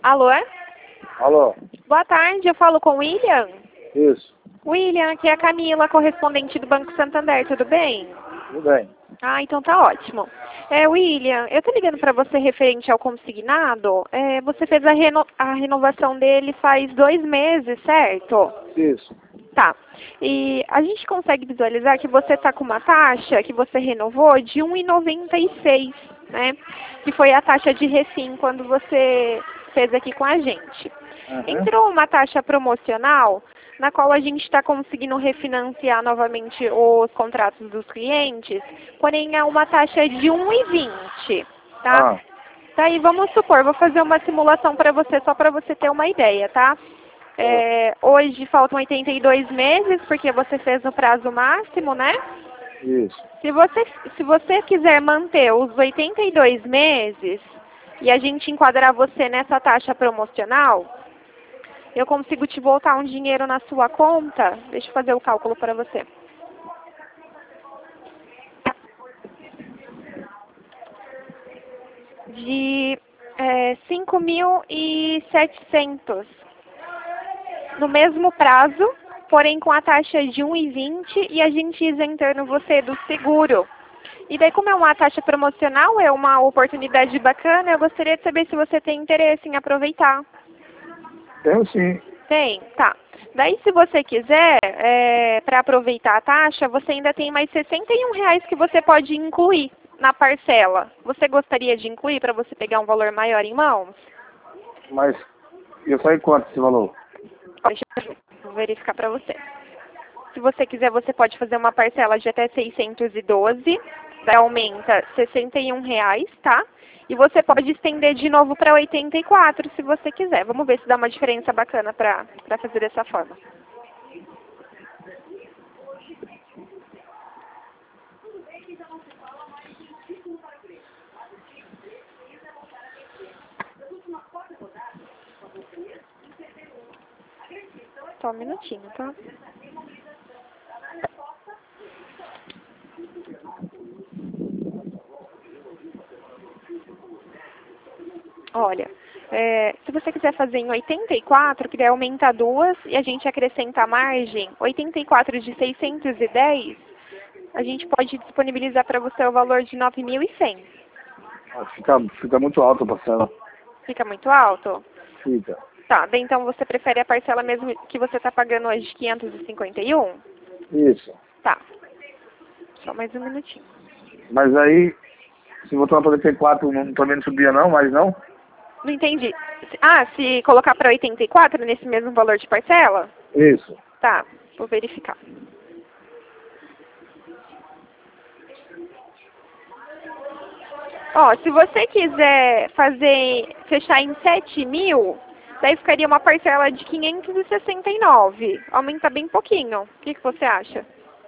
Alô? Alô? Boa tarde, eu falo com o William? Isso. William, aqui é a Camila, correspondente do Banco Santander, tudo bem? Tudo bem. Ah, então tá ótimo. William, eu tô ligando para você referente ao consignado. Você fez a renovação dele faz 2 meses, certo? Isso. Tá. E a gente consegue visualizar que você está com uma taxa que você renovou de 1,96, né? Que foi a taxa de refim quando você fez aqui com a gente. Entrou uma taxa promocional na qual a gente está conseguindo refinanciar novamente os contratos dos clientes, porém é uma taxa de 1,20, tá? Daí vamos supor, vou fazer uma simulação para você, só para você ter uma ideia, tá? Hoje faltam 82 meses, porque você fez no prazo máximo, né? Isso. Se você quiser manter os 82 meses e a gente enquadrar você nessa taxa promocional, eu consigo te voltar um dinheiro na sua conta. Deixa eu fazer o cálculo para você. De 5.700 no mesmo prazo, porém com a taxa de 1,20 e a gente isentando você do seguro. E daí, como é uma taxa promocional, é uma oportunidade bacana, eu gostaria de saber se você tem interesse em aproveitar. Tenho sim. Tem? Tá. Daí, se você quiser, para aproveitar a taxa, você ainda tem mais R$61 que você pode incluir na parcela. Você gostaria de incluir para você pegar um valor maior em mãos? Mas eu saio quanto esse valor? Deixa eu verificar para você. Se você quiser, você pode fazer uma parcela de até 612, daí aumenta R$61, tá? E você pode estender de novo para 84, se você quiser. Vamos ver se dá uma diferença bacana para fazer dessa forma. Só um minutinho, tá? Olha, se você quiser fazer em 84, que daí aumenta 2 e a gente acrescenta a margem, 84 de 610, a gente pode disponibilizar para você o valor de 9.100. Fica muito alto a parcela. Fica muito alto? Fica. Tá, daí então você prefere a parcela mesmo que você está pagando hoje de 551? Isso. Tá. Só mais um minutinho. Mas aí, se botar para 84, também não subia não, mas não? Não entendi. Se colocar para 84 nesse mesmo valor de parcela? Isso. Tá, vou verificar. Ó, se você quiser fechar em 7.000, daí ficaria uma parcela de 569. Aumenta bem pouquinho. O que você acha?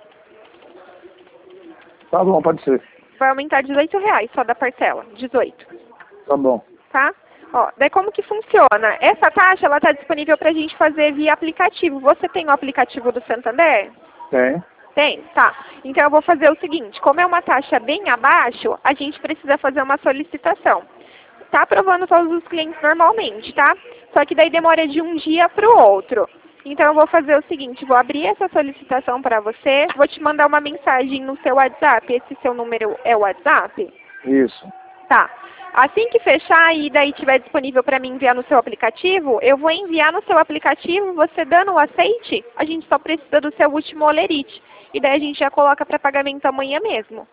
Tá bom, pode ser. Vai aumentar R$18 só da parcela. 18. Tá bom. Tá? Ó, daí como que funciona? Essa taxa, ela tá disponível pra gente fazer via aplicativo. Você tem o aplicativo do Santander? Tem. Tem? Tá. Então eu vou fazer o seguinte, como é uma taxa bem abaixo, a gente precisa fazer uma solicitação. Tá aprovando todos os clientes normalmente, tá? Só que daí demora de um dia para o outro. Então eu vou fazer o seguinte, vou abrir essa solicitação para você, vou te mandar uma mensagem no seu WhatsApp. Esse seu número é o WhatsApp? Isso. Tá. Assim que fechar e daí estiver disponível para mim enviar no seu aplicativo, eu vou enviar no seu aplicativo, você dando o aceite, a gente só precisa do seu último olerite. E daí a gente já coloca para pagamento amanhã mesmo.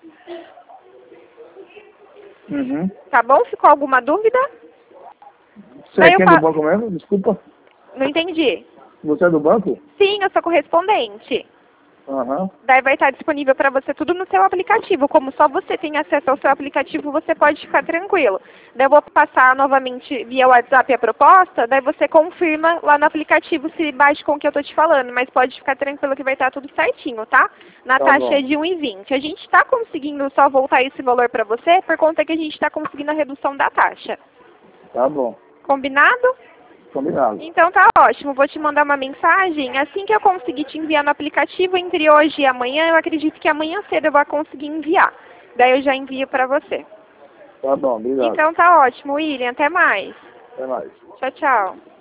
Tá bom? Ficou alguma dúvida? Você é quem do banco mesmo? Desculpa. Não entendi. Você é do banco? Sim, eu sou correspondente. Daí vai estar disponível para você tudo no seu aplicativo. Como só você tem acesso ao seu aplicativo, você pode ficar tranquilo. Daí eu vou passar novamente via WhatsApp a proposta, daí você confirma lá no aplicativo se bate com o que eu estou te falando. Mas pode ficar tranquilo que vai estar tudo certinho, tá? Na taxa de 1,20. A gente está conseguindo só voltar esse valor para você por conta que a gente está conseguindo a redução da taxa. Tá bom. Combinado? Combinado. Então tá ótimo, vou te mandar uma mensagem. Assim que eu conseguir te enviar no aplicativo, entre hoje e amanhã, eu acredito que amanhã cedo eu vou conseguir enviar. Daí eu já envio para você. Tá bom, obrigado. Então tá ótimo, William, até mais. Até mais. Tchau, tchau.